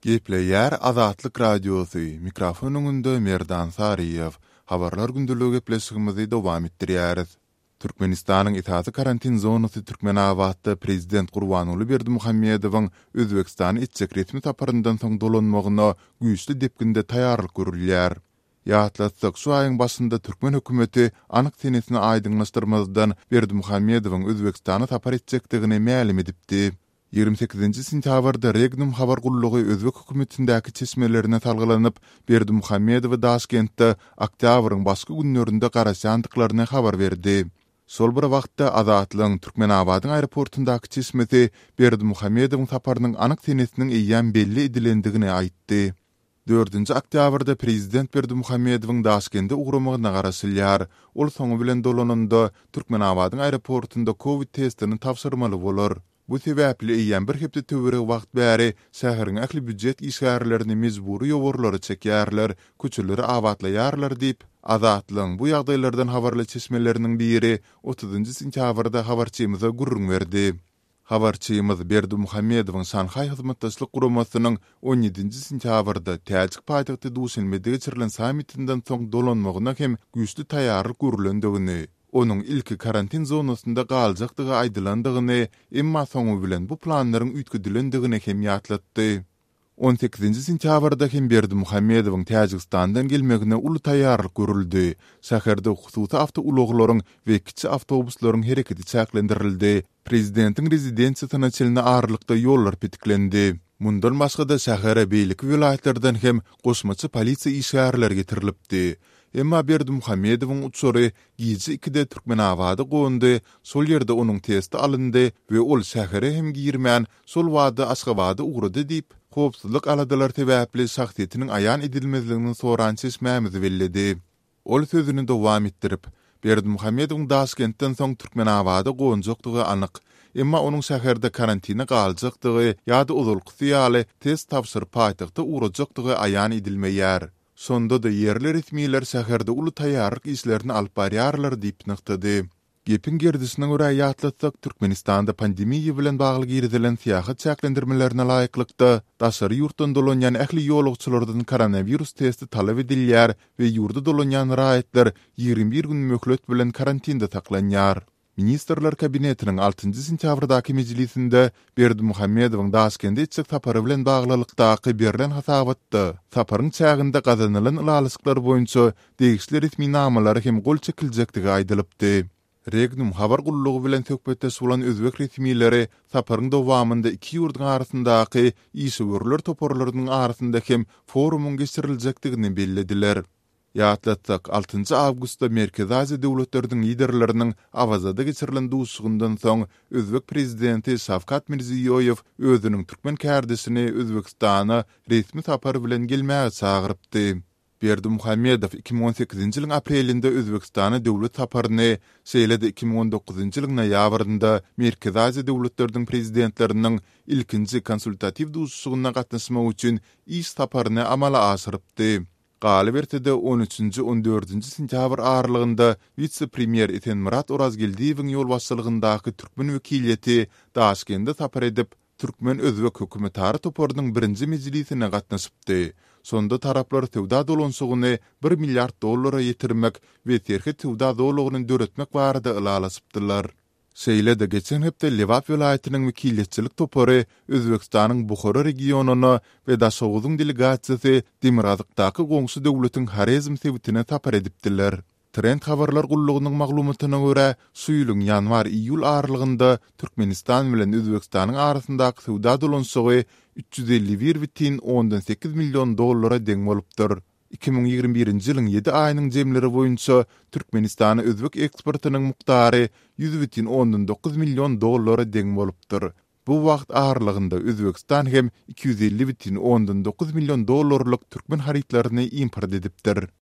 Gepleýär Azatlyk Radiosu, mikrofonuň önünde Merdan Sariýew, habarlar gündüligi gepleşigimizi dowam etdirýäris. Türkmenistanyň itaty karantin zonasy Türkmenabatda prezident Gurbanuly Berdimuhammedowyň Özbekistany içjek resmi taparyndan soň dolanmagyna güýçli depkinde taýýarlyk görülýär. Ýatlatsak şu aýyň başynda Türkmen hökümeti anyk senesini aýdyňlaşdyrmazdan Berdimuhammedowyň Özbekistany tapar etjekdigini ma'lum edipdi. 28-nji sentýabrda Regnum habar gullugy Özbek hökümetindäki çeşmelerine talgylanyp, Berdimuhammedow Daşkentde oktýabryň başga günlerinde garaşandyklaryny habar berdi. Sol bir wagtda Azatlyň Türkmenabadyň aeroportundaky çeşmesi Berdimuhammedowyň taparynyň anyk senesiniň eýýän belli edilendigini aýtdy. 4-nji oktýabrda prezident Berdimuhammedowyň Daşkentde ugramagyna garaşylýar. Ol soňu bilen dolananda Türkmenabadyň aeroportunda Covid testini tapşyrmaly bolar. Bu sebäpli eýýän bir hepde töwere wagt bäri şäheriň ähli büdjet işgärlerini mezburi ýowarlary çekýärler, köçeleri awatlaýarlar diýip Azatlyň bu ýagdaýlardan habarly çeşmeleriniň biri 30-njy sentýabrda habarçymyza gurrun berdi. Habarçymyz Berdimuhammedowyň Şanhay hyzmatdaşlyk guramasynyň 17-nji sentýabrda Täjik paýtagty Duşanbede geçirilen sammitinden soň dolanmagyna hem güýçli taýýarlyk görülendigini, onun ilki karantin zonasında galjakdygy aýdylandygyny, emma soňu bilen bu planlaryň üýtgidilendigini hem ýatlatdy. 18-nji sentýabrda hem Berdimuhammedowyň Täjikistandan gelmegine uly taýýarlyk görüldi. Şäherde hususy awtouloklaryň we kiçi awtobuslaryň hereketi çäklendirildi. Prezidentiň rezidensiýasyna çelne aralykda ýollar petiklendi. Mundan başga da şähere beýlik vilayetlerden hem goşmaçy polisiýa işgärleri getirilipdi. Emma Berdimuhammedowyň uçury gije 2-de Türkmenabady goňdy, sol ýerde onuň testi alyndy we ol şähere hem girmän sol wady Aşgabaty ugrady diýip howpsuzlyk aladalar sebäpli şahsiýetiniň aýan edilmezligini soran çeşmämizi belledi. Ol sözüni dowam etdirip, Berdimuhammedowyň Daşkentden soň Türkmenabady goňjakdygy anyk, emma onuň şäherde karantina galjakdygy ýa-da uzalky ýaly test tapşyryp paýtagta urajakdygy aýan edilmeýär. Sonda da yerli resmiler şäherde uly taýýarlyk işlerini alyp barýarlar diýip nyktady. Gepin gerdisine görä ýatlatsak, Türkmenistanda pandemiýa bilen bagly girdilen syýahat çäklendirmelerine laýyklykda daşary ýurtdan dolanýan ähli ýolagçylardan koronavirus testi talap edilýär we ýurda dolanýan raýatlar 21 gün möhlet bilen karantinda saklanýar. Ministrler kabinetiniň 6-njy sentýabrdaky mejlisinde Berdimuhammedowyň Daşkentde içjek tapary bilen baglylykdaky berilen hasabatda taparyň çäginde gazanylan ulalyşyklar boýunça degişli resmi namalary hem gol çekiljekdigi aýdylypdy. Regnum habar gullugy bilen söhbetde sulan özbek resmileri taparyň dowamında iki ýurduň arasyndaky işgörler toporlarynyň arasynda hem forumuň geçiriljekdigini bellediler. Ýatlatsak 6-njy awgustda Merkezi Aziýa döwletleriniň liderleriniň awazada geçirilen duşugyndan soň Özbek prezidenti Şawkat Mirziýoýew özüniň türkmen kärdisini Özbekistana resmi tapar bilen gelmäge çagyrypdy. Berdimuhammedow 2018-nji ýylyň aprelinde Özbekistana döwlet taparyny, şeýle-de 2019-njy ýylyň noýabrynda Merkezi Aziýa döwletleriniň prezidentleriniň ilkinji konsultativ duşugyna gatnaşmak üçin iş taparyny amala aşyrypdy. Galibertede 13-nji 14-nji sentýabr aralygynda vice-premier eten Murat Orazgeldiýewiň ýol başçylygyndaky türkmen wekiliýeti Daşkentde tapar edip, Türkmen Özbek hökümetary toparynyň 1-nji mejlisine gatnaşypdy. Sonda taraplar tewda dolanşygyny $1 milliard ýetirmek we terhe tewda dolagyny döretmek barada ylalaşypdylar. Şeýle-de geçen hepde Lewap vilayetiniň wekiliyetçilik topary Özbekistanyň Bukhara regionuny we Daşoguzyň delegasiýasy Demirazykdaky goňşy döwletiň Harezm sewitine tapar edipdiler. Trend habarlar gullugynyň maglumatyna görä, şu ýylyň ýanwar-iýul aralygynda Türkmenistan bilen Özbekistanyň arasyndaky sowda dolanşygy $351,8 million deň bolupdyr. 2021-nji ýylyň 7 aýynyň jemleri boýunça Türkmenistana özbek eksportynyň mukdary $100,9 million deň bolupdyr. Bu wagt aralygynda Özbekistan hem $250,9 million türkmen haritlaryny import edipdir.